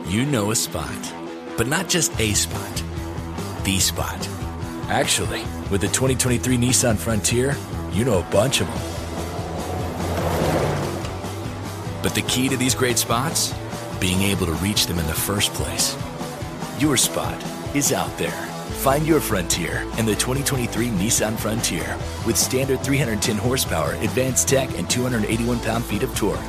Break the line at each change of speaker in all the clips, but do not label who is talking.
You know a spot, but not just a spot, the spot. Actually, with the 2023 Nissan Frontier, you know a bunch of them. But the key to these great spots? Being able to reach them in the first place. Your spot is out there. Find your Frontier in the 2023 Nissan Frontier with standard 310 horsepower, advanced tech, and 281 pound-feet of torque.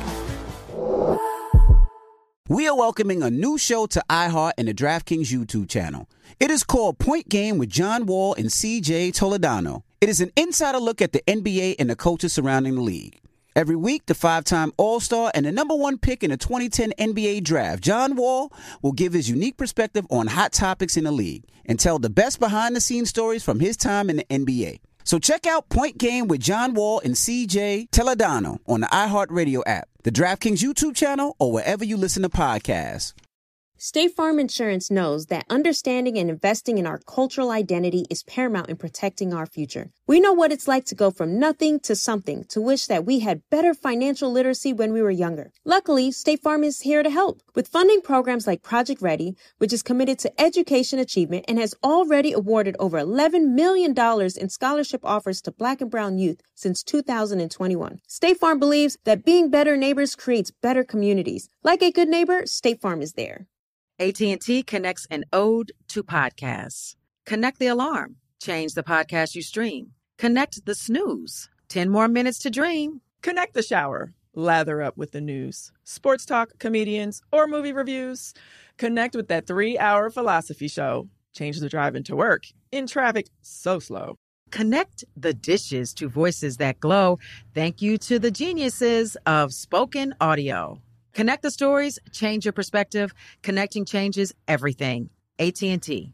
We are welcoming a new show to iHeart and the DraftKings YouTube channel. It is called Point Game with John Wall and CJ Toledano. It is an insider look at the NBA and the coaches surrounding the league. Every week, the 5-time All-Star and the number one pick in the 2010 NBA Draft, John Wall, will give his unique perspective on hot topics in the league and tell the best behind-the-scenes stories from his time in the NBA. So check out Point Game with John Wall and CJ Toledano on the iHeartRadio app, the DraftKings YouTube channel, or wherever you listen to podcasts.
State Farm Insurance knows that understanding and investing in our cultural identity is paramount in protecting our future. We know what it's like to go from nothing to something, to wish that we had better financial literacy when we were younger. Luckily, State Farm is here to help with funding programs like Project Ready, which is committed to education achievement and has already awarded over $11 million in scholarship offers to Black and Brown youth since 2021. State Farm believes that being better neighbors creates better communities. Like a good neighbor, State Farm is there.
AT&T connects an ode to podcasts. Connect the alarm. Change the podcast you stream. Connect the snooze. 10 more minutes to dream.
Connect the shower. Lather up with the news. Sports talk, comedians, or movie reviews. Connect with that 3-hour philosophy show. Change the drive into work. In traffic so slow.
Connect the dishes to voices that glow. Thank you to the geniuses of spoken audio. Connect the stories, change your perspective. Connecting changes everything. AT&T.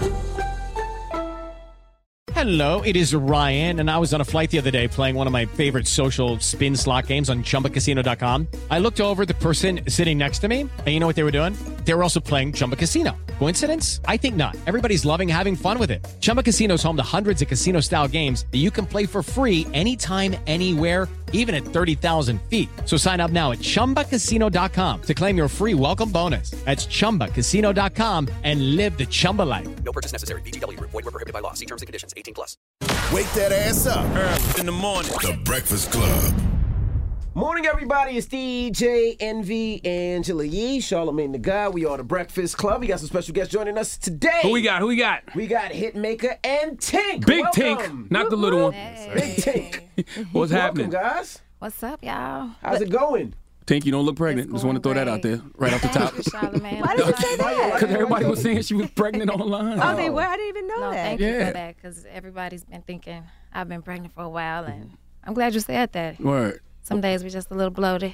Hello, it is Ryan, and I was on a flight the other day playing one of my favorite social spin slot games on ChumbaCasino.com. I looked over at the person sitting next to me, and you know what they were doing? They were also playing Chumba Casino. Coincidence? I think not. Everybody's loving having fun with it. Chumba Casino is home to hundreds of casino-style games that you can play for free anytime, anywhere, even at 30,000 feet. So sign up now at ChumbaCasino.com to claim your free welcome bonus. That's ChumbaCasino.com and live the Chumba life.
No purchase necessary. VGW. Void where prohibited by law. See terms and conditions. 18+.
Wake that ass up.
In the morning.
The Breakfast Club.
Morning, everybody. It's DJ Envy, Angela Yee, Charlamagne the God. We are the Breakfast Club. We got some special guests joining us today.
Who we got?
We got Hitmaker and Tink.
Big
Welcome.
Tink, not the little one.
Hey. Big Tink.
What's happening?
Welcome, guys.
What's up, y'all?
How's it going?
Tink, you don't look pregnant. Just want to throw that out there, right off the top.
Why did you say that?
Because everybody was saying she was pregnant online.
Oh, they were? I didn't even know that. Thank you
Yeah.
for that, because everybody's been thinking I've been pregnant for a while, and I'm glad you said that.
Word.
Some days we're just a little bloated.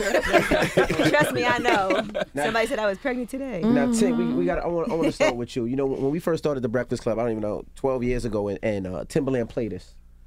Trust me, I know. Somebody said I was pregnant today.
Now, Tink, we got. I want to start with you. You know, when we first started the Breakfast Club, I don't even know, 12 years ago, and Timbaland played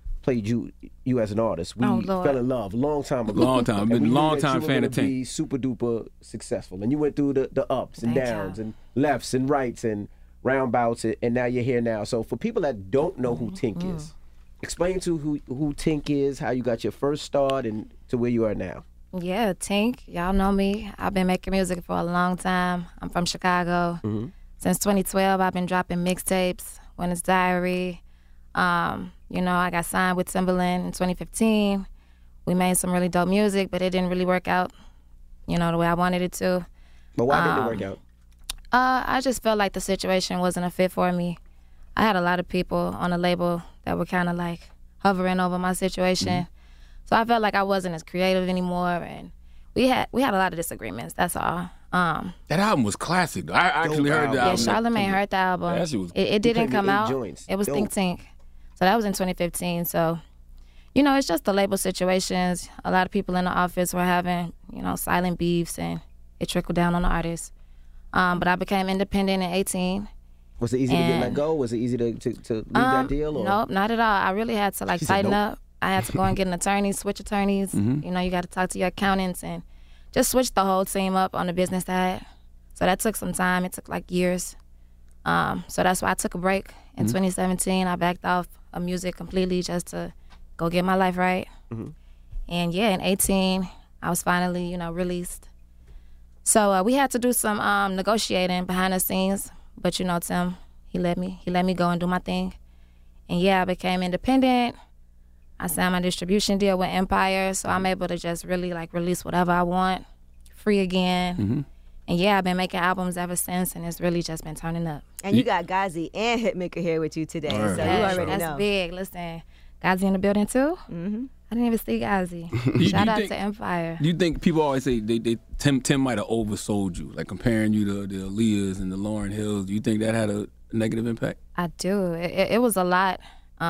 you as an artist. We fell in love a long time ago.
Long time. Been a long time fan of Tink.
Be super duper successful, and you went through the ups and downs and lefts and rights and roundabouts, and now you're here now. So for people that don't know who Tink is, explain to who Tink is, how you got your first start, and to where you are now.
Yeah, Tink, y'all know me. I've been making music for a long time. I'm from Chicago. Since 2012, I've been dropping mixtapes, Winner's Diary. You know, I got signed with Timbaland in 2015. We made some really dope music, but it didn't really work out, you know, the way I wanted it to.
But why didn't it work out?
I just felt like the situation wasn't a fit for me. I had a lot of people on the label that were kind of like hovering over my situation. So I felt like I wasn't as creative anymore, and we had a lot of disagreements, that's all.
That album was classic. I actually heard the album.
Yeah, Charlamagne heard the album.
Yeah, that shit was,
it didn't come out.
Joints.
It was Think Tink. So that was in 2015. So, you know, it's just the label situations. A lot of people in the office were having, you know, silent beefs, and it trickled down on the artists. But I became independent in 18.
Was it easy to get let go? Was it easy to leave that deal? Or?
Nope, not at all. I really had to tighten up. I had to go and get an attorney, switch attorneys. You know, you got to talk to your accountants and just switch the whole team up on the business side. So that took some time. It took like years. So that's why I took a break. In 2017, I backed off of music completely just to go get my life right. And yeah, in 18, I was finally, you know, released. So we had to do some negotiating behind the scenes. But, you know, Tim, he let me go and do my thing. And, yeah, I became independent. I signed my distribution deal with Empire, so I'm able to just really, like, release whatever I want, free again.
Mm-hmm.
And, yeah, I've been making albums ever sinse, and it's really just been turning up.
And you got Gazi and Hitmaker here with you today, so you already know.
That's big. Listen, Gazi in the building, too? Mm-hmm. I didn't even see Gazi. Shout out to Empire.
Do you think people always say Tim might have oversold you, like comparing you to the Aaliyahs and the Lauryn Hills? Do you think that had a negative impact?
I do. It was a lot.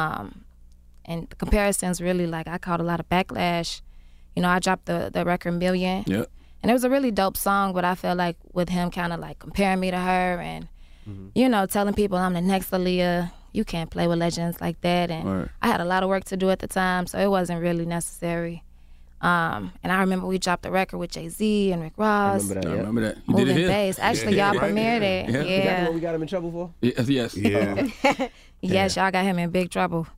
And the comparisons really, like, I caught a lot of backlash. You know, I dropped the record Million.
Yep.
And it was a really dope song, but I felt like with him kind of like comparing me to her and, you know, telling people I'm the next Aaliyah, you can't play with legends like that. And I had a lot of work to do at the time, so it wasn't really necessary. And I remember we dropped the record with Jay-Z and Rick Ross.
I remember that. You
Moving
did it here.
Bass. Actually, y'all premiered it.
Is that what we got him in trouble for?
Yes.
Yeah.
Yes, y'all got him in big trouble.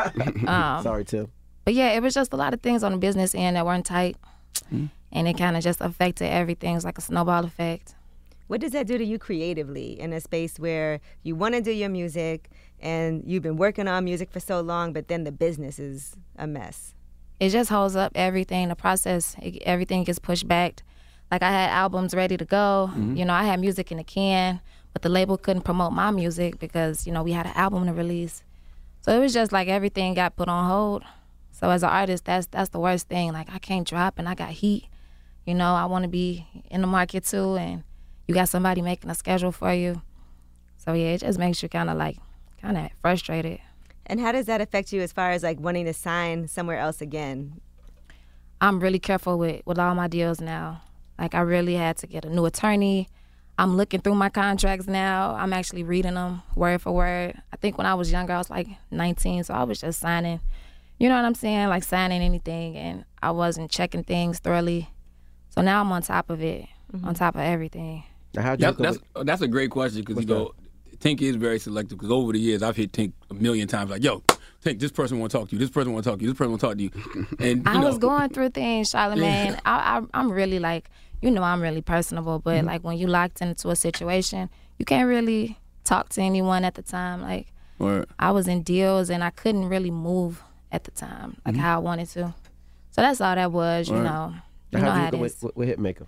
Sorry, Tim.
But yeah, it was just a lot of things on the business end that weren't tight. And it kind of just affected everything. It's like a snowball effect.
What does that do to you creatively in a space where you want to do your music and you've been working on music for so long, but then the business is a mess?
It just holds up everything, the process. Everything gets pushed back. Like I had albums ready to go. You know, I had music in the can, but the label couldn't promote my music because, you know, we had an album to release. So it was just like everything got put on hold. So as an artist, that's the worst thing. Like I can't drop and I got heat. You know, I want to be in the market too, and you got somebody making a schedule for you. So yeah, it just makes you kind of frustrated.
And how does that affect you as far as like wanting to sign somewhere else again?
I'm really careful with all my deals now. Like I really had to get a new attorney. I'm looking through my contracts now. I'm actually reading them word for word. I think when I was younger, I was like 19, so I was just signing. You know what I'm saying? Like signing anything, and I wasn't checking things thoroughly. So now I'm on top of it, on top of everything.
Now,
that's a great question because, you know, Tink is very selective because over the years I've hit Tink a million times like, yo, Tink, this person want to talk to you, this person want to talk to you, this person want to talk to you. And
I was going through things, Charlamagne. I'm really like, you know, I'm really personable, but like when you locked into a situation, you can't really talk to anyone at the time. Like I was in deals and I couldn't really move at the time, like how I wanted to. So that's all that was, you know. You know how it is.
With Hitmaker?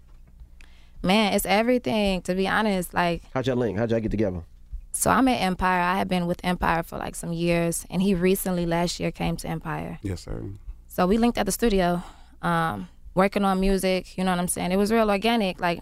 Man, it's everything, to be honest. Like,
how'd y'all link? How'd y'all get together?
So I'm at Empire. I had been with Empire for like some years, and he recently, last year, came to Empire.
Yes, sir.
So we linked at the studio, working on music, you know what I'm saying? It was real organic. Like,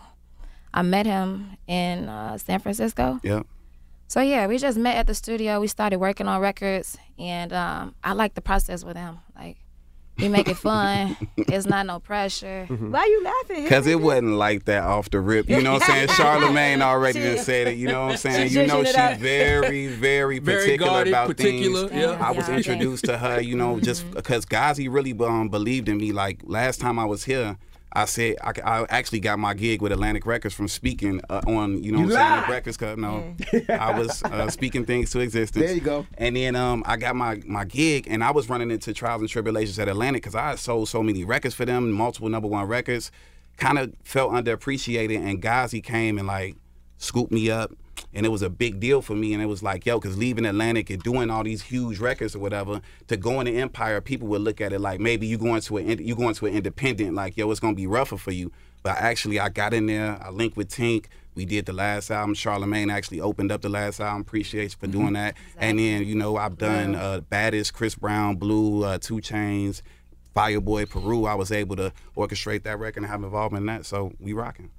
I met him in San Francisco.
Yeah.
So yeah, we just met at the studio. We started working on records, and I like the process with him. Like, we make it fun. It's not no pressure.
Why are you laughing?
Because it wasn't like that off the rip. You know what I'm saying? Charlamagne already done said it. You know what I'm saying? You know she's very, very particular
guarded,
about things.
Yeah.
I was introduced to her, you know, just because Gazi really believed in me. Like, last time I was here, I said I actually got my gig with Atlantic Records from speaking on, you know what I'm saying, the Breakfast Club. No, I was speaking things to existence.
There you go.
And then I got my gig, and I was running into trials and tribulations at Atlantic because I had sold so many records for them, multiple #1 records. Kind of felt underappreciated, and Gazi came and like scooped me up, and it was a big deal for me. And it was like, yo, because leaving Atlantic and doing all these huge records or whatever, to go into Empire, people would look at it like maybe you going to an independent, like, yo, it's gonna be rougher for you. But actually, I got in there, I linked with Tink. We did the last album. Charlamagne actually opened up the last album. Appreciate you for doing that. Exactly. And then, you know, I've done Baddest, Chris Brown, Blue, 2 Chainz, Fireboy, Peru. I was able to orchestrate that record and have involvement in that. So we rocking.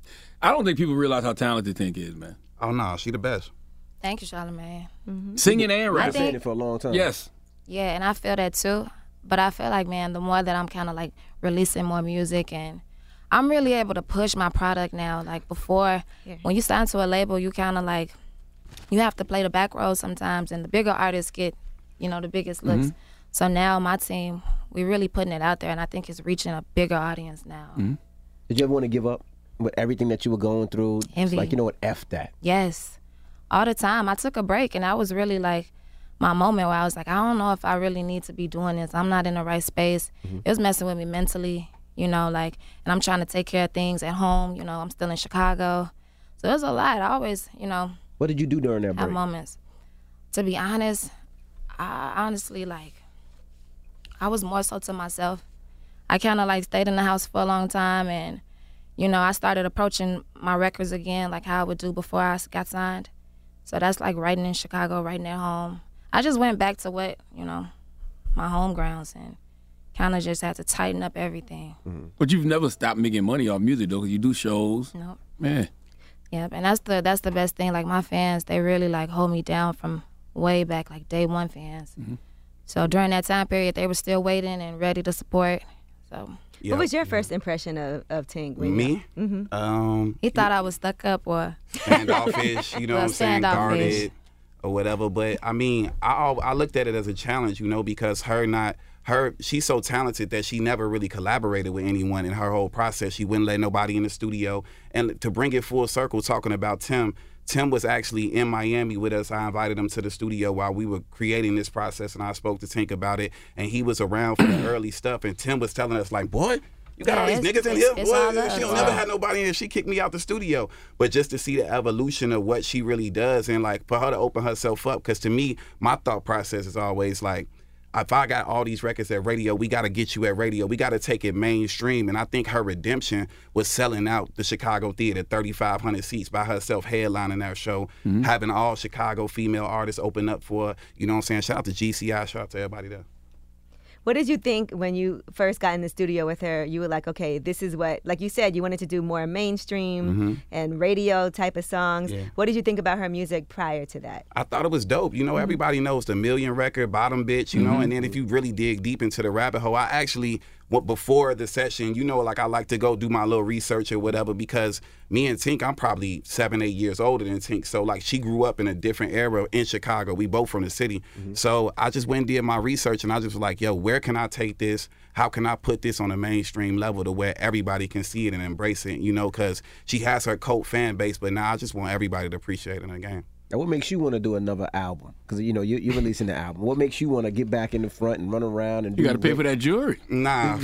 I don't think people realize how talented Tink is, man.
Oh, no, she the best.
Thank you, Charlamagne.
Singing and rapping.
I've been saying it for a long time.
Yes.
Yeah, and I feel that too. But I feel like, man, the more that I'm kind of like releasing more music, and I'm really able to push my product now. Like before, when you sign to a label, you kind of like, you have to play the back row sometimes, and the bigger artists get, you know, the biggest looks. So now my team, we're really putting it out there, and I think it's reaching a bigger audience now.
Did you ever want to give up with everything that you were going through?
Envy.
Like, you know what, F that.
Yes. All the time. I took a break, and that was really like my moment where I was like, I don't know if I really need to be doing this. I'm not in the right space. It was messing with me mentally. you know, like, and I'm trying to take care of things at home. You know, I'm still in Chicago. So there's a lot. I always, you know.
What did you do during that break?
Have moments. To be honest, I honestly, like, I was more so to myself. I kind of, like, stayed in the house for a long time, and, you know, I started approaching my records again, like how I would do before I got signed. So that's, like, writing in Chicago, writing at home. I just went back to what, you know, my home grounds, and kind of just had to tighten up everything.
Mm-hmm. But you've never stopped making money off music, though, because you do shows.
Nope.
Man.
Yep, and that's the best thing. Like, my fans, they really, like, hold me down from way back, like day one fans.
Mm-hmm.
So during that time period, they were still waiting and ready to support. So,
what was your first impression of Tink?
Me?
Mm-hmm.
He thought I was stuck up or
standoffish, you know what I'm saying,
standoffish.
guarded or whatever. But I mean, I looked at it as a challenge, you know, because she's so talented that she never really collaborated with anyone in her whole process. She wouldn't let nobody in the studio. And to bring it full circle, talking about Tim was actually in Miami with us. I invited him to the studio while we were creating this process, and I spoke to Tink about it, and he was around for the early stuff, and Tim was telling us, like, boy, you got all these niggas in here? Boy, she don't never had nobody in here. She kicked me out the studio. But just to see the evolution of what she really does, and, like, for her to open herself up, because to me, my thought process is always, like, if I got all these records at radio, we got to get you at radio. We got to take it mainstream. And I think her redemption was selling out the Chicago Theater, 3,500 seats by herself, headlining that show, having all Chicago female artists open up for, you know what I'm saying? Shout out to GCI, shout out to everybody there.
What did you think when you first got in the studio with her? You were like, okay, this is what, like you said, you wanted to do more mainstream and radio type of songs. Yeah. What did you think about her music prior to that?
I thought it was dope. You know, everybody knows the Million record, Bottom Bitch, you know, and then if you really dig deep into the rabbit hole, I actually, before the session, you know, like I like to go do my little research or whatever, because me and Tink, I'm probably 7-8 years older than Tink. So, like, she grew up in a different era in Chicago. We both from the city. So I just went and did my research, and I just was like, yo, where can I take this? How can I put this on a mainstream level to where everybody can see it and embrace it, you know, because she has her cult fan base, but now I just want everybody to appreciate it again.
Now, what makes you want to do another album? Because, you know, you're releasing the album. What makes you want to get back in the front and run around and do?
You got to pay for that jewelry.
Nah.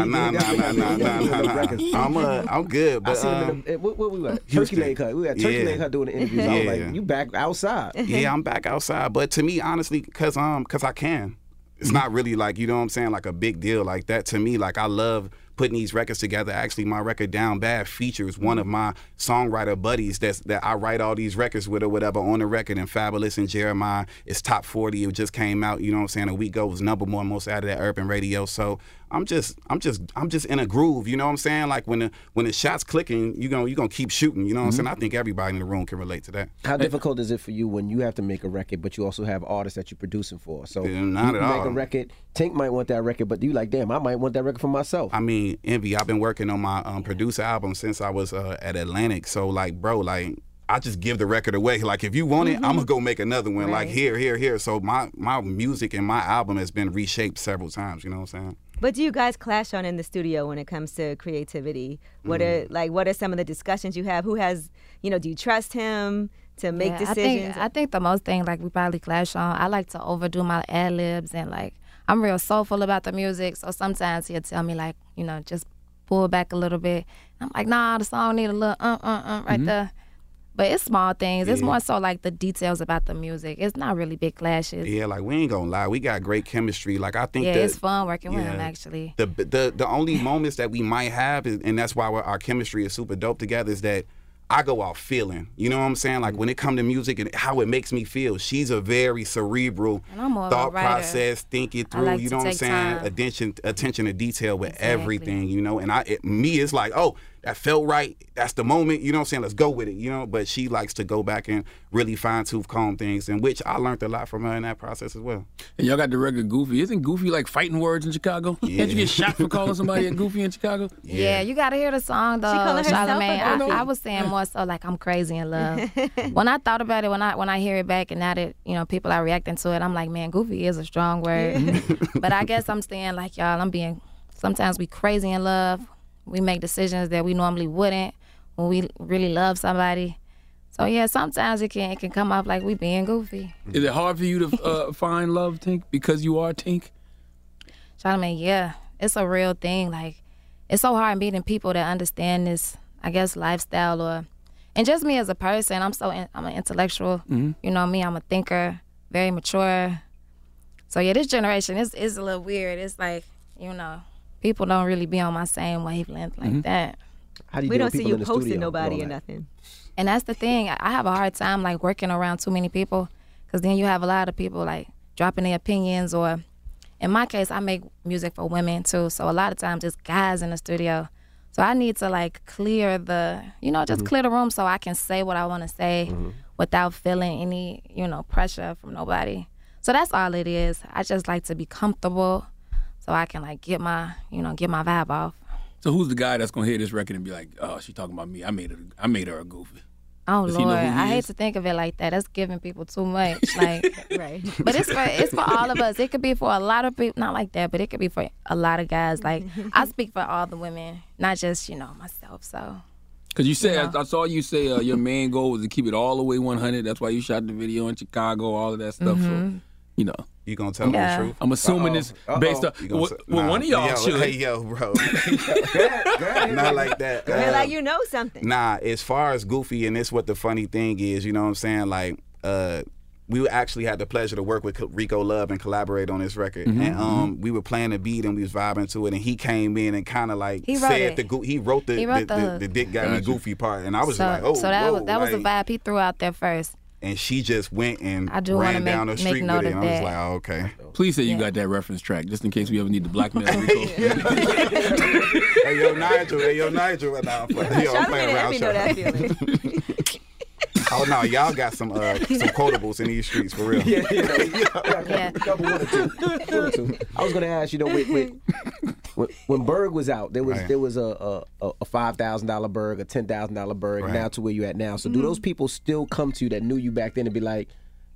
I'm good. But
what we got? Turkey Leg Hut. We got Turkey Leg Hut doing the interviews. I was like, you back outside?
Yeah, I'm back outside. But to me, honestly, because I can. It's not really like, you know what I'm saying, like a big deal like that. To me, like, I love putting these records together. Actually, my record Down Bad features one of my songwriter buddies that I write all these records with or whatever on the record, and Fabulous and Jeremiah. It's top 40. It just came out, you know what I'm saying, a week ago. It was #1 most out of that urban radio. So I'm just in a groove, you know what I'm saying? Like, when the shot's clicking, you're gonna keep shooting, you know what I'm saying? I think everybody in the room can relate to that.
How difficult is it for you when you have to make a record, but you also have artists that you're producing for? So
not
you
at all.
Make a record, Tink might want that record, but you like, damn, I might want that record for myself.
I mean, Envy, I've been working on my producer album since I was at Atlantic. So, like, bro, like, I just give the record away. Like, if you want it, I'm going to go make another one. Right. Like, here. So my music and my album has been reshaped several times, you know what I'm saying?
What do you guys clash on in the studio when it comes to creativity? What are some of the discussions you have? Who has, you know, do you trust him to make decisions?
I think the most thing, like, we probably clash on, I like to overdo my ad-libs, and, like, I'm real soulful about the music, so sometimes he'll tell me, like, you know, just pull back a little bit. I'm like, nah, the song need a little right there. But it's small things. It's more so like the details about the music. It's not really big clashes.
Yeah, like, we ain't gonna lie. We got great chemistry. Like, I think
it's fun working with him, actually.
The only moments that we might have, and that's why our chemistry is super dope together, is that I go off feeling. You know what I'm saying? Like, when it comes to music and how it makes me feel, she's a very cerebral thought process, think it through, you know what I'm saying? Attention to detail with everything, you know? And it's like, oh, that felt right. That's the moment, you know what I'm saying? Let's go with it, you know? But she likes to go back and really fine-tooth comb things, in which I learned a lot from her in that process as well.
And y'all got the record Goofy. Isn't Goofy like fighting words in Chicago? Yeah. Can't you get shot for calling somebody a Goofy in Chicago?
Yeah, you got to hear the song, though, Charlamagne. I was saying more so like I'm crazy in love. When I thought about it, when I hear it back, and now that, you know, people are reacting to it, I'm like, man, Goofy is a strong word. But I guess I'm saying, like, y'all, sometimes we crazy in love. We make decisions that we normally wouldn't when we really love somebody. So, yeah, sometimes it can come off like we being goofy.
Is it hard for you to find love, Tink, because you are Tink?
Charlamagne, yeah. It's a real thing. Like, it's so hard meeting people that understand this, I guess, lifestyle and just me as a person. I'm an intellectual. You know me, I'm a thinker, very mature. So yeah, this generation is a little weird. It's like, you know, people don't really be on my same wavelength like that.
How do you
We
deal
don't
with
see
people
you
in the
posting
studio
nobody
and
or
all that?
nothing.
And that's the thing. I have a hard time like working around too many people, because then you have a lot of people like dropping their opinions, or in my case, I make music for women too. So a lot of times it's guys in the studio. So I need to like clear the, you know, just clear the room so I can say what I want to say without feeling any, you know, pressure from nobody. So that's all it is. I just like to be comfortable so I can like get my vibe off.
So who's the guy that's gonna hear this record and be like, "Oh, she talking about me. I made her a goofy."
Oh
Does he know
Lord,
who he
I hate
is?
to think of it like that. That's giving people too much. Like,
Right.
but it's for all of us. It could be for a lot of people, not like that, but it could be for a lot of guys. Like, I speak for all the women, not just, you know, myself. So.
Because you said, I saw you say your main goal was to keep it all the way 100. That's why you shot the video in Chicago, all of that stuff. So, you know.
You gonna tell me the truth?
I'm assuming this based on. Well, one of y'all should.
Hey, yo, bro. Not like that.
Feel like you know something.
Nah, as far as Goofy, and this what the funny thing is, you know what I'm saying? Like, we actually had the pleasure to work with Rico Love and collaborate on this record. And we were playing the beat and we was vibing to it, and he came in and kind of like said he wrote the Dick Got Me Goofy part, and I was like, oh,
so that was the vibe he threw out there first.
And she just went and
I do
ran down the
make
street
note
with it,
of
and I was
that.
like, oh, okay.
Please say you got that reference track, just in case we ever need to blackmail Rico.
Hey, yo, Nigel. Nah, I'm playing. Yo, I'm playing around.
Let me know that feeling.
Oh no, y'all got some quotables in these streets for real.
Yeah. One or two. I was gonna ask, you know, when Berg was out, there was a $5,000 Berg, a $10,000 Berg,
Right.
now to where you at now. So do those people still come to you that knew you back then and be like,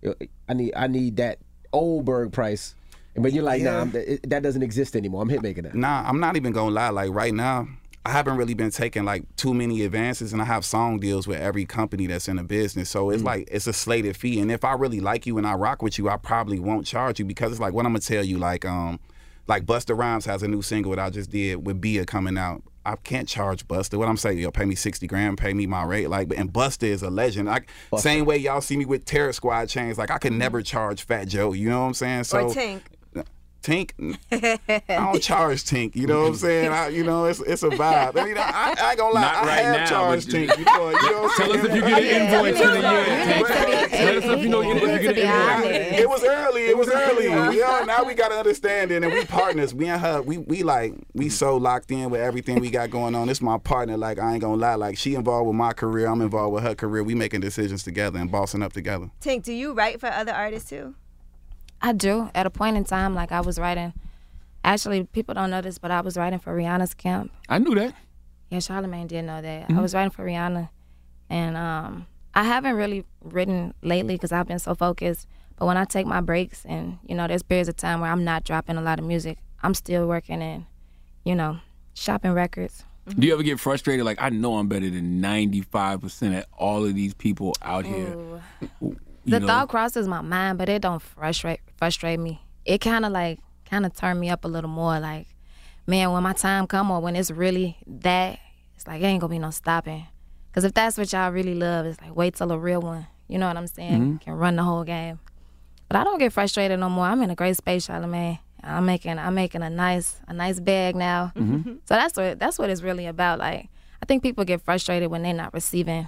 I need that old Berg price, but you're like, nah, that doesn't exist anymore. I'm hitmaking that.
Nah, I'm not even gonna lie. Like right now, I haven't really been taking like too many advances, and I have song deals with every company that's in the business. So it's like it's a slated fee, and if I really like you and I rock with you, I probably won't charge you, because it's like what I'm gonna tell you. Like Busta Rhymes has a new single that I just did with Bia coming out. I can't charge Busta. What I'm saying, yo, pay me $60,000, pay me my rate. Like, and Busta is a legend. Like, same way y'all see me with Terror Squad chains. Like, I could never charge Fat Joe. You know what I'm saying? So,
Or Tink.
Tink, I don't charge Tink. You know what I'm saying? It's a vibe. I mean, I ain't gonna lie.
Not
I
right
have
now,
charged
but-
Tink. You know what I'm
Tell us
saying?
if you get an invoice in a year. Let us know if you know if you get an invoice.
It was early. Now we got to understand it, and we partners. Me and her, we so locked in with everything we got going on. This my partner. Like, I ain't gonna lie. Like, she involved with my career, I'm involved with her career. We making decisions together and bossing up together.
Tink, do you write for other artists too?
I do. At a point in time, like I was writing. Actually, people don't know this, but I was writing for Rihanna's camp.
I knew that.
Yeah, Charlamagne did know that. I was writing for Rihanna, and I haven't really written lately because I've been so focused. But when I take my breaks, and you know, there's periods of time where I'm not dropping a lot of music, I'm still working and, you know, shopping records.
Do you ever get frustrated? Like, I know I'm better than 95% of all of these people out here.
The thought crosses my mind, but it don't frustrate me. It kind of turn me up a little more. Like, man, when my time come or when it's really that, it's like, it ain't gonna be no stopping. Because if that's what y'all really love, it's like, wait till a real one, you know what I'm saying, can run the whole game. But I don't get frustrated no more. I'm in a great space, Charlamagne. I'm making a nice bag now. So that's what it's really about. Like, I think people get frustrated when they're not receiving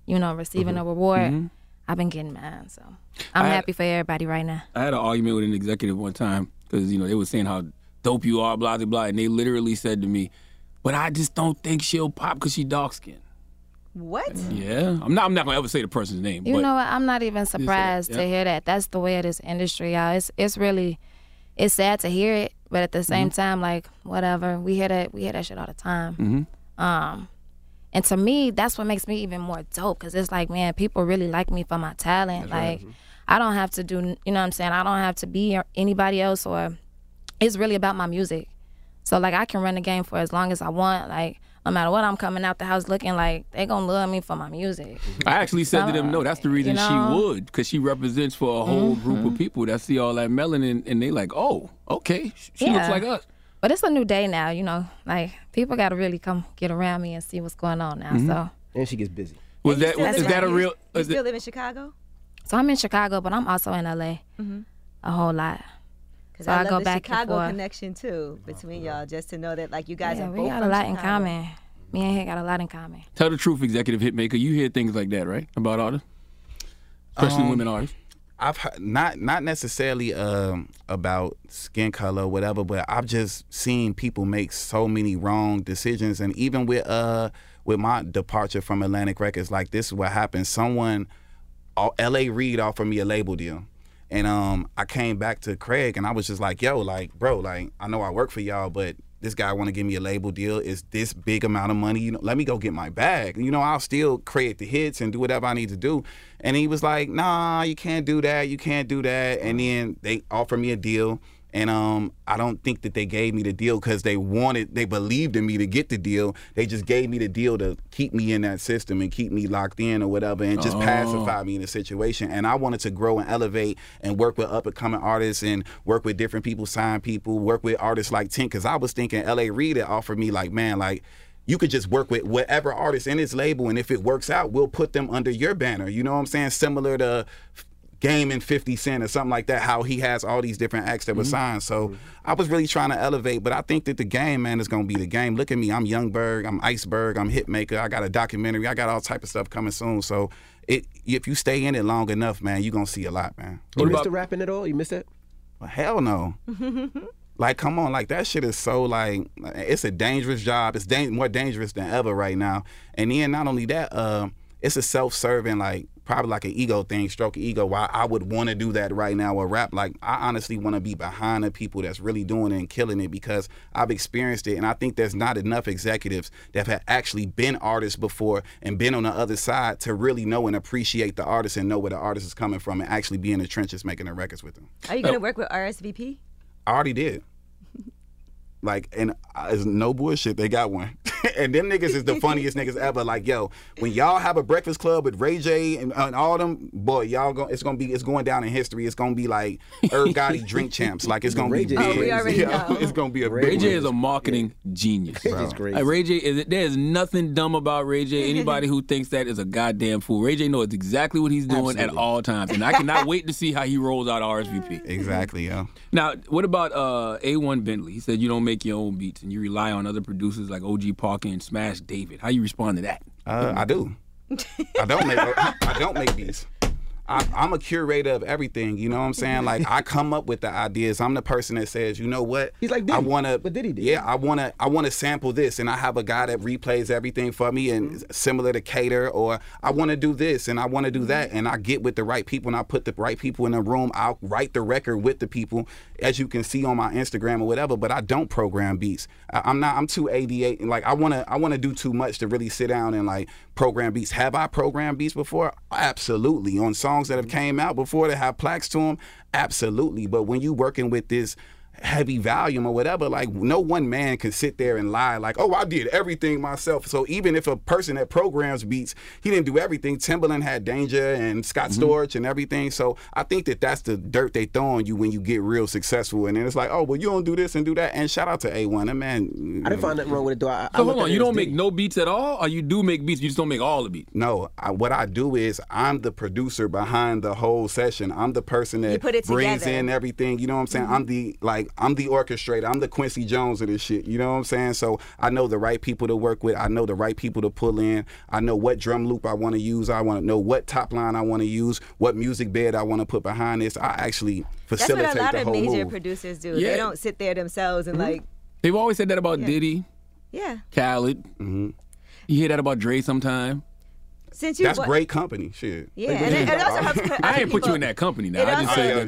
a reward. I've been getting mine, so I'm happy for everybody right now.
I had an argument with an executive one time because, you know, they were saying how dope you are, blah, blah, blah. And they literally said to me, but I just don't think she'll pop because she dark-skinned.
What?
Yeah. I'm not going to ever say the person's name.
You
but
know what? I'm not even surprised to hear that. That's the way of this industry, y'all. It's sad to hear it, but at the same time, like, whatever. We hear that shit all the time. And to me, that's what makes me even more dope, because it's like, man, people really like me for my talent.
That's
like,
right.
I don't have to do, you know what I'm saying? I don't have to be anybody else, or it's really about my music. So, like, I can run the game for as long as I want. Like, no matter what I'm coming out the house looking like, they gonna love me for my music.
I actually said to them, no, that's the reason she would, because she represents for a whole group of people that see all that melanin, and they like, oh, okay, she looks like us.
But it's a new day now, you know. Like, people got to really come get around me and see what's going on now. So.
And she gets busy.
Is that a real?
You still live in Chicago?
So I'm in Chicago, but I'm also in LA a whole lot.
Because
So
I
I
love
go
the
back and
Chicago
forth.
connection too between y'all, just to know that like you guys
Yeah,
are
we
both
got a
from
lot in
Chicago.
common. Me and he got a lot in common.
Tell the truth, executive hitmaker. You hear things like that, right? About artists, especially women artists.
I've heard, not necessarily about skin color or whatever, but I've just seen people make so many wrong decisions, and even with my departure from Atlantic Records, like this is what happened. Someone, L.A. Reid offered me a label deal, and I came back to Craig, and I was just like, yo, like, bro, like, I know I work for y'all, but this guy want to give me a label deal. It's this big amount of money. You know, let me go get my bag. You know, I'll still create the hits and do whatever I need to do. And he was like, nah, you can't do that. You can't do that. And then they offered me a deal. And I don't think that they gave me the deal because they believed in me to get the deal. They just gave me the deal to keep me in that system and keep me locked in or whatever and just pacify me in the situation. And I wanted to grow and elevate and work with up-and-coming artists and work with different people, sign people, work with artists like Tink. Because I was thinking L.A. Reid had offered me like, man, like, you could just work with whatever artist in his label, and if it works out, we'll put them under your banner. You know what I'm saying? Similar to Game and 50 Cent or something like that, how he has all these different acts that were signed. So I was really trying to elevate, but I think that the game, man, is going to be the game. Look at me. I'm Youngberg. I'm Iceberg. I'm Hitmaker. I got a documentary. I got all type of stuff coming soon. So if you stay in it long enough, man, you're going to see a lot, man.
You missed the rapping at all? You missed that?
Well, hell no. Like, come on, like, that shit is so, like, it's a dangerous job. It's more dangerous than ever right now. And then not only that, it's a self-serving, like, probably like an ego thing, stroke of ego, why I would want to do that right now or rap. Like, I honestly want to be behind the people that's really doing it and killing it because I've experienced it, and I think there's not enough executives that have actually been artists before and been on the other side to really know and appreciate the artist and know where the artist is coming from and actually be in the trenches making the records with them.
Are you going to work with RSVP?
I already did. Like, and it's no bullshit, they got one. And them niggas is the funniest niggas ever. Like, yo, when y'all have a Breakfast Club with Ray J and all them, boy, it's going down in history. It's gonna be like Irv Gotti Drink Champs. Like, it's gonna be big.
Oh, we already know.
It's gonna be a
Ray J is a marketing genius.
It's crazy.
Ray J, there is nothing dumb about Ray J. Anybody who thinks that is a goddamn fool. Ray J knows exactly what he's doing at all times, and I cannot wait to see how he rolls out RSVP.
Exactly, yeah.
Now, what about A1 Bentley? He said you don't make your own beats and you rely on other producers like OG Parker and Smash David. How you respond to that?
I do. I don't make beats. I'm a curator of everything, you know what I'm saying? Like, I come up with the ideas. I'm the person that says, you know what?
He's like Diddy.
I want to,
What Diddy did.
Yeah, I want to sample this, and I have a guy that replays everything for me, and similar to Cater, or I want to do this and I want to do that, and I get with the right people and I put the right people in the room. I'll write the record with the people, as you can see on my Instagram or whatever. But I don't program beats. I'm too ADA. Like, I want to do too much to really sit down and like program beats. Have I programmed beats before? Absolutely. On songs that have came out before that have plaques to them, absolutely. But when you working with this heavy volume or whatever, like, no one man can sit there and lie like, oh, I did everything myself. So even if a person that programs beats, he didn't do everything. Timbaland had Danger and Scott Storch and everything. So I think that that's the dirt they throw on you when you get real successful. And then it's like, oh, well, you don't do this and do that. And shout out to A1. That man,
I didn't find nothing wrong with it, though.
So hold on, you don't make no beats at all, or you do make beats, you just don't make all the beats?
No, what I do is I'm the producer behind the whole session. I'm the person that brings in everything. You know what I'm saying? I'm the orchestrator. I'm the Quincy Jones of this shit. You know what I'm saying? So I know the right people to work with. I know the right people to pull in. I know what drum loop I want to use. I want to know what top line I want to use, what music bed I want to put behind this. I actually facilitate the whole move.
That's what a lot of major producers do.
Yeah.
They don't sit there themselves and like.
They've always said that about Diddy.
Yeah.
Khaled. You hear that about Dre sometime.
That's great company, shit.
Yeah, and it also helps put
I ain't put you in that company now. I just said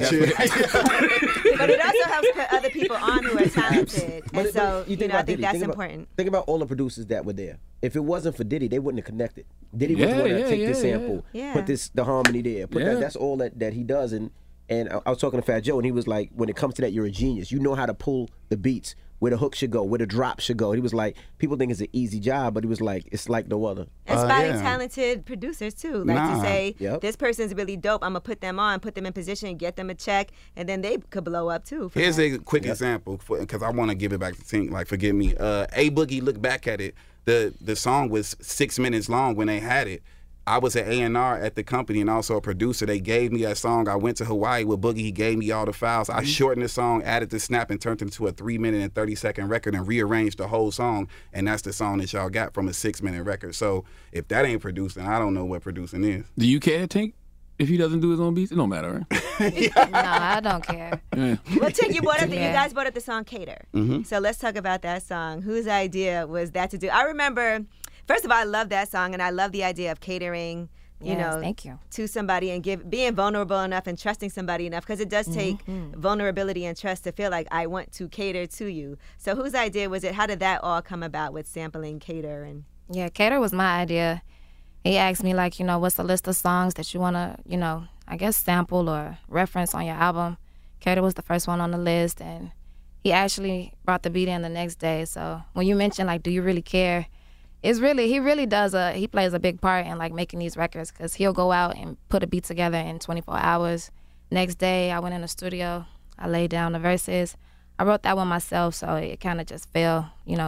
that.
But it also helps put other people on who are talented. And so, I think that's important.
Think about all the producers that were there. If it wasn't for Diddy, they wouldn't have connected. Diddy was the one that take this sample, put the harmony there, put that. That's all that he does. And I was talking to Fat Joe, and he was like, when it comes to that, you're a genius. You know how to pull the beats where the hook should go, where the drop should go. He was like, people think it's an easy job, but he was like, it's like no other.
And spotting talented producers too, like to say, this person's really dope. I'm gonna put them on, put them in position, get them a check, and then they could blow up too.
Here's a quick example, because I want to give it back to Tink. Like, forgive me. A Boogie, look back at it. The song was 6 minutes long when they had it. I was an A&R at the company and also a producer. They gave me that song. I went to Hawaii with Boogie. He gave me all the files. I shortened the song, added the snap, and turned it into a 3-minute and 30-second record and rearranged the whole song. And that's the song that y'all got from a 6-minute record. So if that ain't producing, I don't know what producing is.
Do you care, Tink? If he doesn't do his own beats, it don't matter, right?
No, I don't care.
Yeah.
Well, Tink, you guys brought up the song Cater. So let's talk about that song. Whose idea was that to do? I remember, first of all, I love that song, and I love the idea of catering,
thank you,
to somebody and being vulnerable enough and trusting somebody enough, because it does take vulnerability and trust to feel like I want to cater to you. So whose idea was it? How did that all come about with sampling Cater? And
yeah, Cater was my idea. He asked me, like, what's the list of songs that you want to, I guess sample or reference on your album. Cater was the first one on the list, and he actually brought the beat in the next day. So when you mention, like, do you really care? He really does he plays a big part in, like, making these records, because he'll go out and put a beat together in 24 hours. Next day, I went in the studio, I laid down the verses. I wrote that one myself, so it kind of just fell,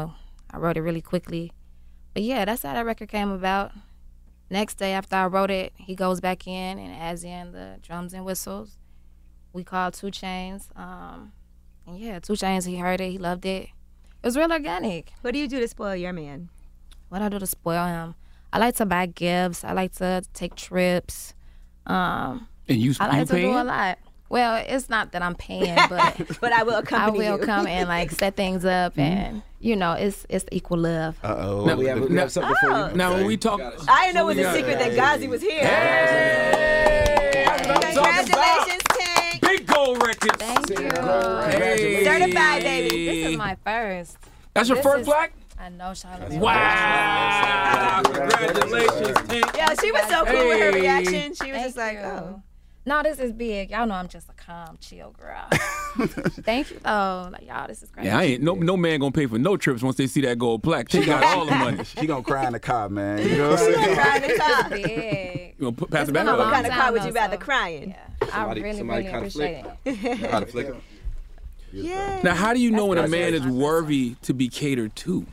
I wrote it really quickly. But yeah, that's how that record came about. Next day after I wrote it, he goes back in and adds in the drums and whistles. We called 2 Chainz. And yeah, 2 Chainz, he heard it, he loved it. It was real organic.
What do you do to spoil your man?
What I do to spoil him? I like to buy gifts. I like to take trips.
And you
I like to do a lot. Well, it's not that I'm paying, but
but I will accompany you.
I will come and, like, set things up, and it's equal love.
Now, we have something for you.
Now when we talk,
I didn't know it was a secret that Ghazi was here.
Hey!
Congratulations, Tink.
Big gold record.
Thank you.
Hey.
Certified, baby.
This is my first.
That's your first plaque?
I know, Charlotte.
Wow! Congratulations, Tink.
Yeah, she was so cool with her reaction. She was just like, oh.
No, this is big. Y'all know I'm just a calm, chill girl. Thank you, though. Like, y'all, this is great.
Yeah, I ain't no man gonna pay for no trips once they see that gold plaque. She got all the money.
She gonna cry in the car, man. You know what I'm saying?
Cry in the car.
Big.
You gonna pass it back?
What kind of car would you rather cry in?
Yeah, I really appreciate it.
How to flick it.
Yeah.
Now, how do you know when a man is worthy to be catered to?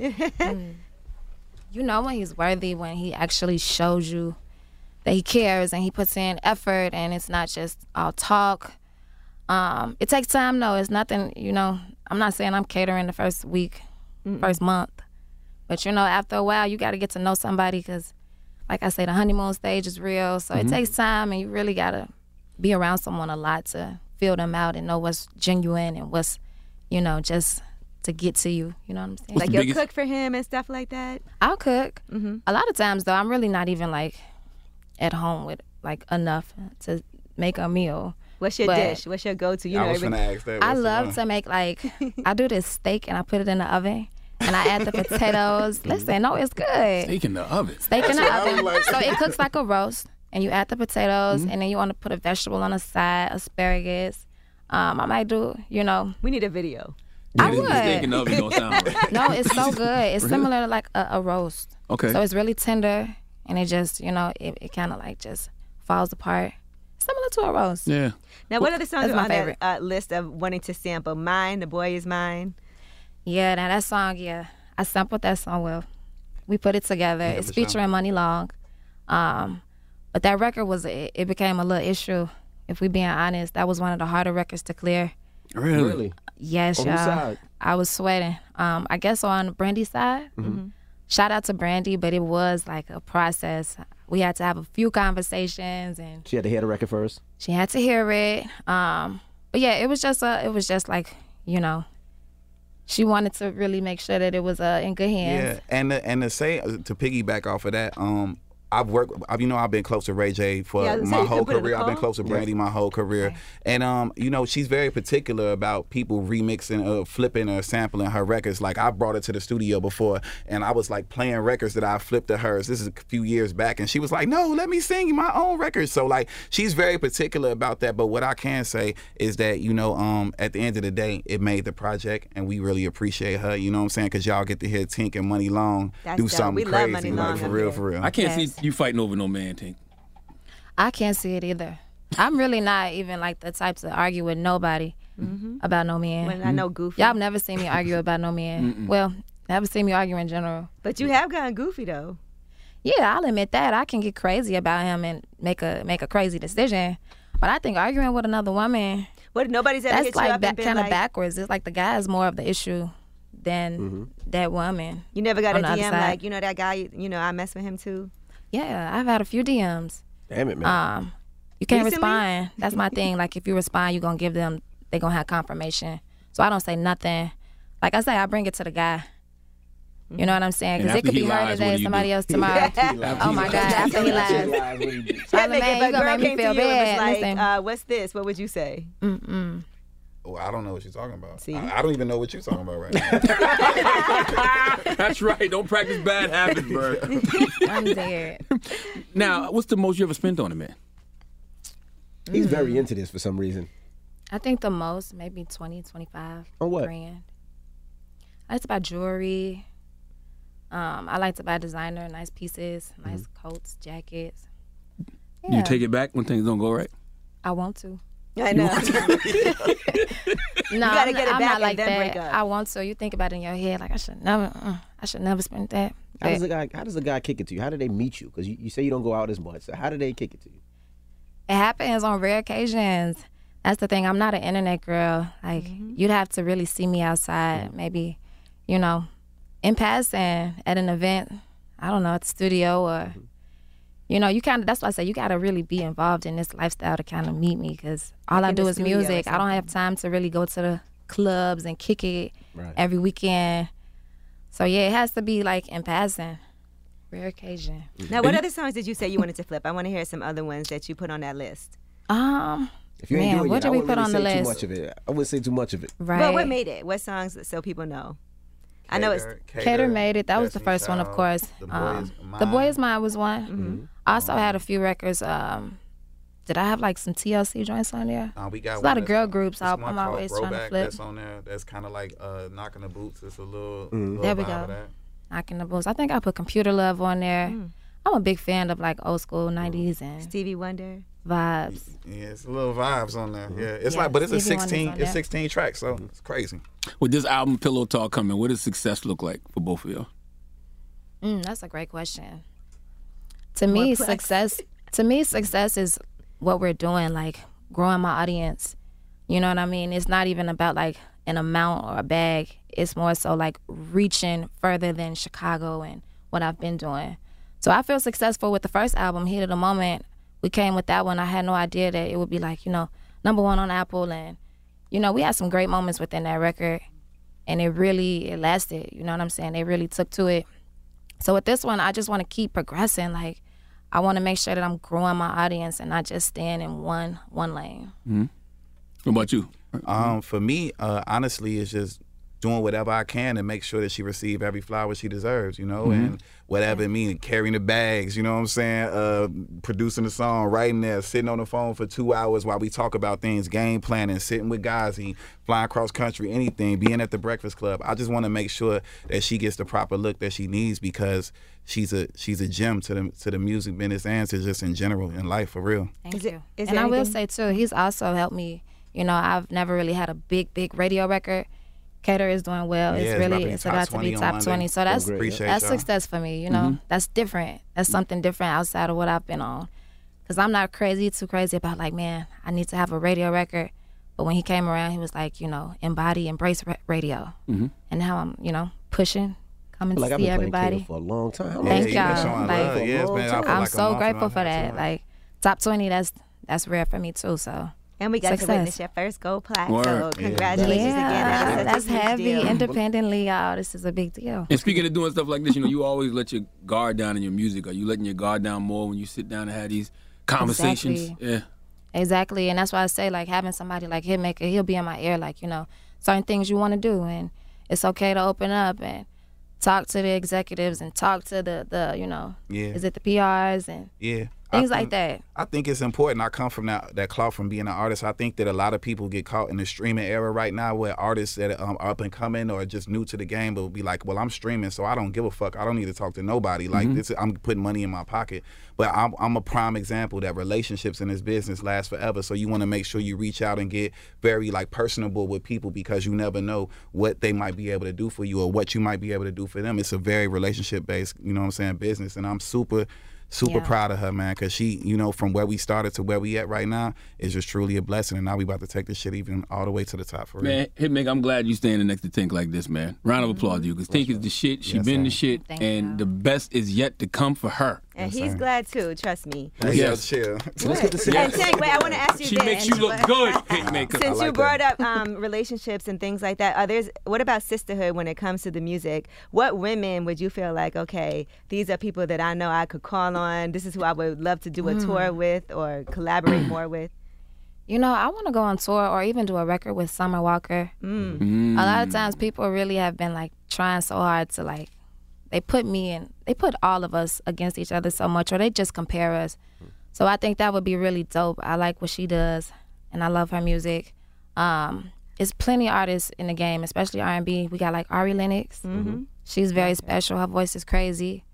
You know when he's worthy when he actually shows you that he cares and he puts in effort, and it's not just all talk. It takes time, though. It's nothing, I'm not saying I'm catering the first week, first month. But, after a while, you got to get to know somebody because, like I say, the honeymoon stage is real. So it takes time, and you really got to be around someone a lot to feel them out and know what's genuine and what's, just to get to you. You know what I'm saying?
Like you'll cook for him and stuff like that?
I'll cook. A lot of times, though, I'm really not even, like, at home with, like, enough to make a meal.
What's your dish? What's your go-to?
I was going to ask that.
I love to make, like, I do this steak and I put it in the oven and I add the potatoes. Listen, no, it's good.
Steak in the oven.
Steak in the oven. So it cooks like a roast, and you add the potatoes, and then you want to put a vegetable on the side, asparagus. I might do,
We need a video.
I would.
Steak in the oven don't sound right.
No, it's so good. It's similar to like a roast.
Okay.
So it's really tender, and it just, it kind of like just falls apart. Similar to a roast.
Yeah.
Now, what other songs
That's
are
my
on
favorite.
that list of wanting to sample? Mine, The Boy Is Mine.
Yeah, now that song, I sampled that song well. We put it together. It's featuring Money Long. But that record it became a little issue. If we being honest, that was one of the harder records to clear.
Really?
Yes,
on
y'all.
whose side?
I was sweating. I guess on Brandy's side. Shout out to Brandy, but it was like a process. We had to have a few conversations, and
She had to hear the record first.
she had to hear it. But yeah, it was just like, she wanted to really make sure that it was in good hands.
Yeah, and to say to piggyback off of that, I've been close to Ray J for my whole career. I've been close to Brandy my whole career. And, she's very particular about people remixing, flipping or sampling her records. Like, I brought her to the studio before, and I was, like, playing records that I flipped to hers. This is a few years back, and she was like, no, let me sing my own records. So, like, she's very particular about that. But what I can say is that, at the end of the day, it made the project, and we really appreciate her, you know what I'm saying? Because y'all get to hear Tink and Money Long do something crazy. Like, for real.
I can't see you fighting over no man, Tink.
I can't see it either. I'm really not even like the type to argue with nobody about no man.
When I know Goofy.
Y'all have never seen me argue about no man. Well, never seen me argue in general.
But you have gotten goofy though.
Yeah, I'll admit that. I can get crazy about him and make a crazy decision. But I think arguing with another woman,
what, nobody's ever hit you up and been
kind of
like,
backwards. It's like the guy is more of the issue than that woman.
You never got a DM like, that guy, I mess with him too?
Yeah, I've had a few DMs.
Damn it, man.
You can't respond. That's my thing. Like, if you respond, you're going to give them, they're going to have confirmation. So I don't say nothing. Like I say, I bring it to the guy. You know what I'm saying? Because it could be her today, somebody else tomorrow. Oh, my God. After he lies.
Man, you're going to make me feel bad. Like, what's this? What would you say?
Well, I don't know what you're talking about.
See?
I don't even know what you're talking about right now.
That's right. Don't practice bad habits, bro.
I'm dead.
Now, what's the most you ever spent on a man?
He's very into this for some reason.
I think the most, maybe 20, 25
On what?
grand. I like to buy jewelry. I like to buy designer, nice pieces, nice coats, jackets. Yeah.
You take it back when things don't go right?
I want to.
I know.
No,
you gotta get it
I'm
back
not like
and then
that.
break up.
I want to. You think about it in your head, like I should never spend that.
How does a guy kick it to you? How do they meet you? Because you say you don't go out as much. So how do they kick it to you?
It happens on rare occasions. That's the thing. I'm not an internet girl. Like, you'd have to really see me outside, maybe, in passing at an event, I don't know, at the studio or, that's why I say you got to really be involved in this lifestyle to kind of meet me, because all I do is music. I don't have time to really go to the clubs and kick it every weekend. So, yeah, it has to be, like, in passing. Rare occasion.
Now, what other songs did you say you wanted to flip? I want to hear some other ones that you put on that list.
If you ain't doing
what
it,
did we put on the list?
Too much of it. I wouldn't say too much of it.
Right.
But what made it? What songs so people know? I know it's
Cater made it. That was the first one, of course. The Boy Is Mine was one. I also had a few records. Did I have like some TLC joints on there?
We got
a lot of girl groups. I'm
one
always trying to flip.
That's on there. That's kind of like Knocking the Boots. It's a little.
There we go. Knocking the Boots. I think I put Computer Love on there. I'm a big fan of like old school 90s and
Stevie Wonder
vibes.
Yeah, it's a little vibes on there. Yeah, it's like, but it's
Stevie
a 16.
Wonder's on
It's 16 tracks, so it's crazy.
With this album, Pillow Talk coming, what does success look like for both of y'all?
That's a great question. To me, success is what we're doing, like growing my audience. You know what I mean? It's not even about like an amount or a bag. It's more so like reaching further than Chicago and what I've been doing. So I feel successful with the first album, Heat of the Moment. We came with that one. I had no idea that it would be like, #1 on Apple. And, we had some great moments within that record. And it lasted. You know what I'm saying? They really took to it. So with this one, I just want to keep progressing. Like, I want to make sure that I'm growing my audience and not just staying in one lane.
Mm-hmm. What about you?
For me, honestly, it's just doing whatever I can to make sure that she receives every flower she deserves, and whatever it means, carrying the bags, you know what I'm saying, producing the song, writing there, sitting on the phone for 2 hours while we talk about things, game planning, sitting with Gazi, flying cross country, anything, being at the Breakfast Club. I just want to make sure that she gets the proper look that she needs, because she's a gem to the music business and to just in general in life, for real.
Thank you. And I will say too, he's also helped me. I've never really had a big radio record. Cater is doing well. It's about to be top 20. So that's success for me. That's different. That's something different outside of what I've been on. Because I'm not too crazy about like, man, I need to have a radio record. But when he came around, he was like, embrace radio. And now I'm, pushing, coming to see everybody.
For a long time.
Thank y'all. I'm so grateful for that. Like top 20, that's rare for me too. So.
And we got
success.
to witness your first gold plaque.
Word.
So congratulations again.
That's
such a huge
heavy.
deal.
Independently, y'all, this is a big deal.
And speaking of doing stuff like this, you always let your guard down in your music. Are you letting your guard down more when you sit down and have these conversations?
Exactly.
Yeah.
Exactly, and that's why I say, like, having somebody like Hitmaker, he'll be in my ear, like, certain things you want to do, and it's okay to open up and talk to the executives and talk to the is it the PRs and things like that.
I think it's important. I come from that cloth from being an artist. I think that a lot of people get caught in the streaming era right now where artists that are up and coming or just new to the game will be like, well, I'm streaming, so I don't give a fuck. I don't need to talk to nobody. Like, I'm putting money in my pocket. But I'm a prime example that relationships in this business last forever. So you want to make sure you reach out and get very, like, personable with people because you never know what they might be able to do for you or what you might be able to do for them. It's a very relationship-based, business. And I'm super proud of her, man, because she, from where we started to where we at right now is just truly a blessing. And now we about to take this shit even all the way to the top for real.
Man, Hitmaker, I'm glad you standing next to Tink like this, man. Round of applause to you, because Tink is the shit. She been the shit, and the best is yet to come for her.
And he's glad too, trust me.
Yes.
Chill.
So let's get to And Tank, wait, I want to ask you
She
this.
makes you look good, Hitmaker.
Since you brought up relationships and things like that, what about sisterhood when it comes to the music? What women would you feel like, okay, these are people that I know I could call on. This is who I would love to do a tour with or collaborate more with?
I want to go on tour or even do a record with Summer Walker. A lot of times people really have been, like, trying so hard to, like, they put all of us against each other so much, or they just compare us. So I think that would be really dope. I like what she does, and I love her music. There's plenty of artists in the game, especially R&B. We got, like, Ari Lennox. She's very special. Her voice is crazy.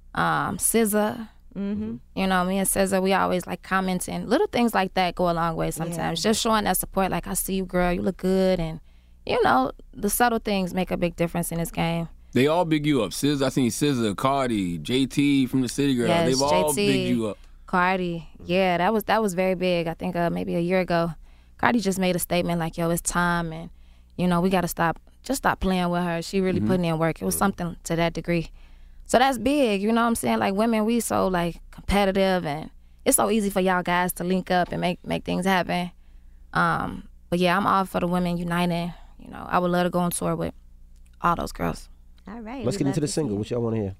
SZA. Me and SZA, we always, like, commenting. Little things like that go a long way sometimes. Just showing that support, like, I see you, girl, you look good. And, the subtle things make a big difference in this game.
They all big you up. SZA, I seen SZA, Cardi, JT from the City Girl.
Yes,
They've all
JT,
big you up.
Cardi, yeah, that was very big. I think maybe a year ago, Cardi just made a statement like, "Yo, it's time," and we got to stop playing with her. She really putting in work. It was something to that degree. So that's big. You know what I'm saying? Like, women, we so, like, competitive, and it's so easy for y'all guys to link up and make things happen. But yeah, I'm all for the women uniting. I would love to go on tour with all those girls.
All right.
Let's get into the single. What y'all want to hear?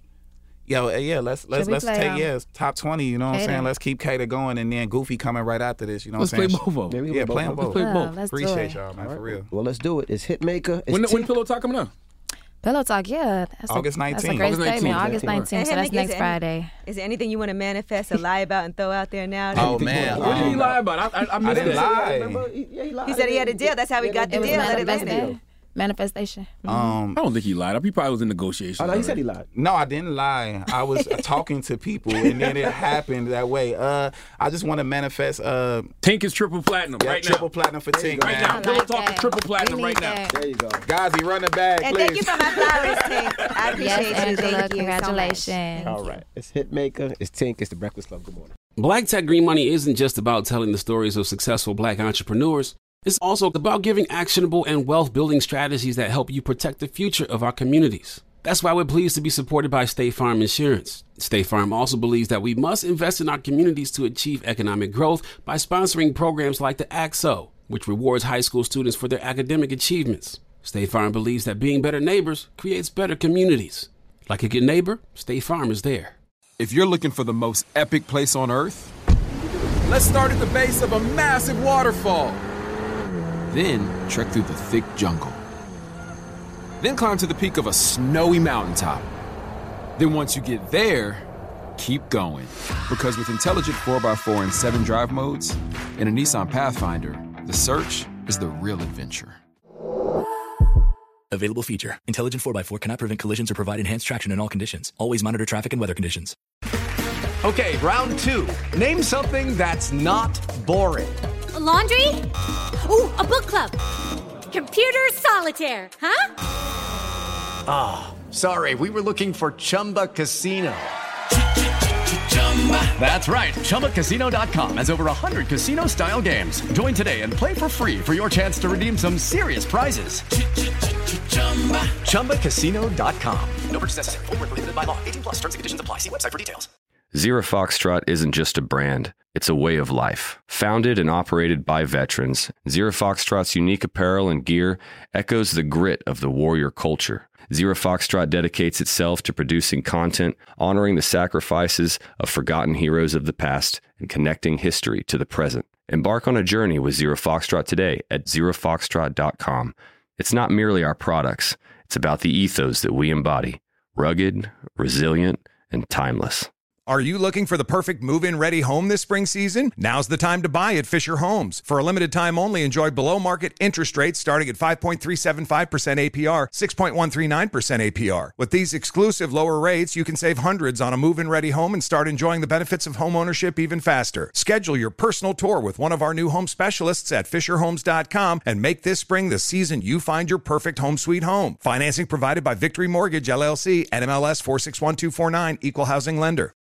Let's take top 20. You know what I'm saying? Let's keep Cater going, and then Goofy coming right after this. You know what I'm saying?
Let's play both of them.
Yeah, play them both.
Let's play both.
Appreciate y'all, man, for real.
Well, let's do it. It's Hitmaker.
When Pillow Talk coming up?
Pillow Talk, yeah.
August 19th.
That's a great statement. August 19th, so that's next Friday.
Is there anything you want to manifest or lie about and throw out there now?
Oh, man.
What did he lie about? I
didn't lie.
Remember? Yeah, he lied.
He said he had a deal. That's how he got the deal.
Manifestation.
I don't think he lied. He probably was in negotiations.
Oh, no, he said he lied.
No, I didn't lie. I was talking to people, and then it happened that way. I just want to manifest.
Tink is triple platinum right now.
Triple platinum for Tink,
right now. Pillow Talk is triple platinum right now.
There you go.
Guys, he running back,
and
please.
thank you for my flowers, Tink. I appreciate you.
Angela,
Thank you
congratulations.
So much.
All right. It's Hitmaker. It's Tink. It's the Breakfast Club. Good morning.
Black Tech Green Money isn't just about telling the stories of successful Black entrepreneurs. It's also about giving actionable and wealth-building strategies that help you protect the future of our communities. That's why we're pleased to be supported by State Farm Insurance. State Farm also believes that we must invest in our communities to achieve economic growth by sponsoring programs like the ACT-SO, which rewards high school students for their academic achievements. State Farm believes that being better neighbors creates better communities. Like a good neighbor, State Farm is there.
If you're looking for the most epic place on earth, let's start at the base of a massive waterfall. Then trek through the thick jungle. Then climb to the peak of a snowy mountaintop. Then once you get there, keep going. Because with intelligent 4x4 and 7 drive modes and a Nissan Pathfinder, the search is the real adventure.
Available feature. Intelligent 4x4 cannot prevent collisions or provide enhanced traction in all conditions. Always monitor traffic and weather conditions.
Okay, round 2. Name something that's not boring.
A laundry? Ooh, a book club. Computer solitaire, huh?
Ah, oh, sorry. We were looking for Chumba Casino. That's right. ChumbaCasino.com has over 100 casino-style games. Join today and play for free for your chance to redeem some serious prizes. ChumbaCasino.com.
No purchase necessary. Void where prohibited by law. 18+ terms and conditions apply. See website for details.
Zero Foxtrot isn't just a brand. It's a way of life. Founded and operated by veterans, Zero Foxtrot's unique apparel and gear echoes the grit of the warrior culture. Zero Foxtrot dedicates itself to producing content, honoring the sacrifices of forgotten heroes of the past, and connecting history to the present. Embark on a journey with Zero Foxtrot today at zerofoxtrot.com. It's not merely our products, it's about the ethos that we embody. Rugged, resilient, and timeless.
Are you looking for the perfect move-in ready home this spring season? Now's the time to buy at Fisher Homes. For a limited time only, enjoy below-market interest rates starting at 5.375% APR, 6.139% APR. With these exclusive lower rates, you can save hundreds on a move-in ready home and start enjoying the benefits of homeownership even faster. Schedule your personal tour with one of our new home specialists at FisherHomes.com and make this spring the season you find your perfect home sweet home. Financing provided by Victory Mortgage, LLC, NMLS 461249, Equal Housing Lender.